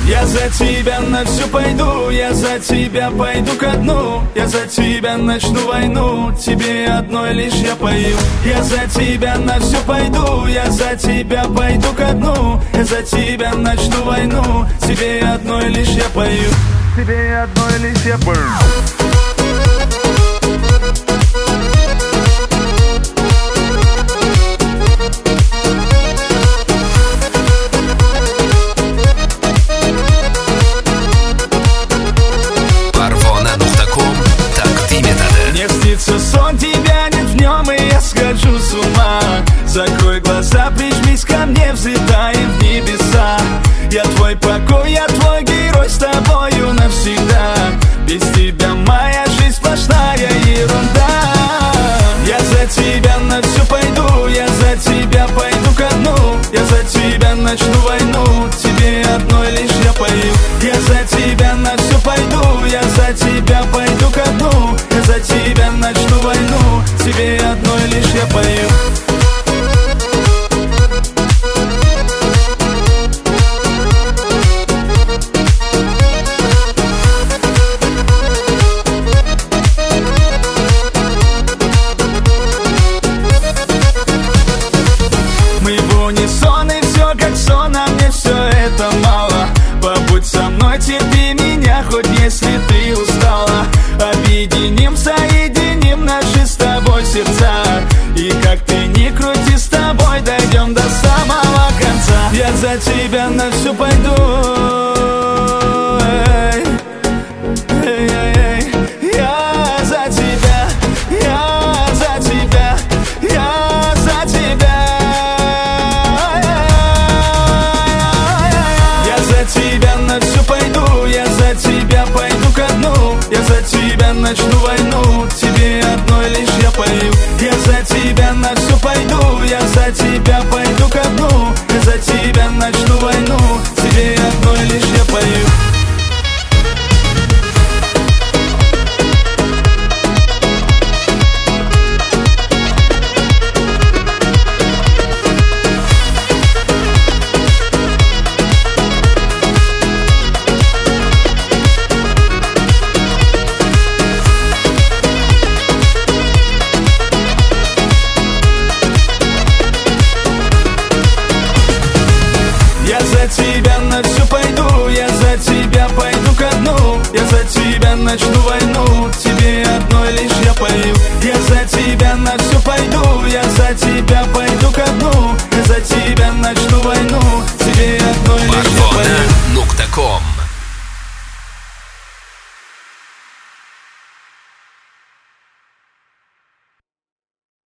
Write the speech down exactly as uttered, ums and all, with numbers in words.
Я за тебя на всю пойду, я за тебя пойду ко дну. Я за тебя начну войну, тебе одной лишь я пою. Я за тебя на всю пойду, я за тебя пойду ко дну. Я за тебя начну войну, тебе одной лишь я пою. Тебе одной лишь я пою. Мне снится сон, тебя нет в нем, и я схожу с ума. Закрой глаза, прижмись ко мне, взлетаем в небеса. Я твой покой, я твой герой, с тобою навсегда. Без тебя моя жизнь сплошная ерунда. Я за тебя на всю пойду, я за тебя пойду ко дну. Я за тебя начну войну, тебе одной лишь я пою. Я за тебя на всю пойду, я за тебя пойду ко дну. Я за тебя начну войну, тебе одной лишь я пою. Мы в унисон, и все как сон, а мне все это мало. Побудь со мной, терпи меня, хоть если ты устала. Объединим, соединим наши с тобой сердца. И как ты ни крути, с тобой дойдем до самого конца. Я за тебя на всю пойду. Эй, эй, эй, эй. Я за тебя, я за тебя, я за тебя. Я за тебя на всю пойду, я за тебя пойду ко дну. Я за тебя начну войну, тебе одной лишь я пою. Я